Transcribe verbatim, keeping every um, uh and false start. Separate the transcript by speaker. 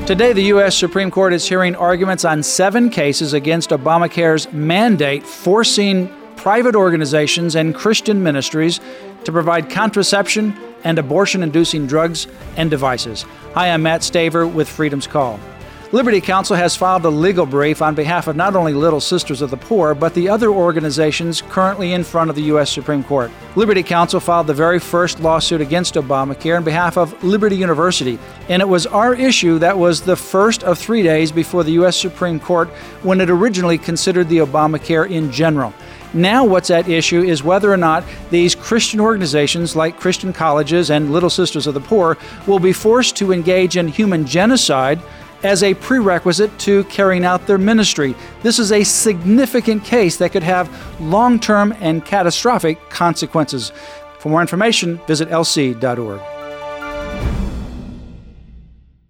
Speaker 1: Today, the U S Supreme Court is hearing arguments on seven cases against Obamacare's mandate forcing private organizations and Christian ministries to provide contraception and abortion-inducing drugs and devices. Hi, I'm Matt Staver with Freedom's Call. Liberty Counsel has filed a legal brief on behalf of not only Little Sisters of the Poor, but the other organizations currently in front of the U S Supreme Court. Liberty Counsel filed the very first lawsuit against Obamacare on behalf of Liberty University, and it was our issue that was the first of three days before the U S Supreme Court when it originally considered the Obamacare in general. Now what's at issue is whether or not these Christian organizations like Christian colleges and Little Sisters of the Poor will be forced to engage in human genocide as a prerequisite to carrying out their ministry. This is a significant case that could have long-term and catastrophic consequences. For more information, visit L C dot org.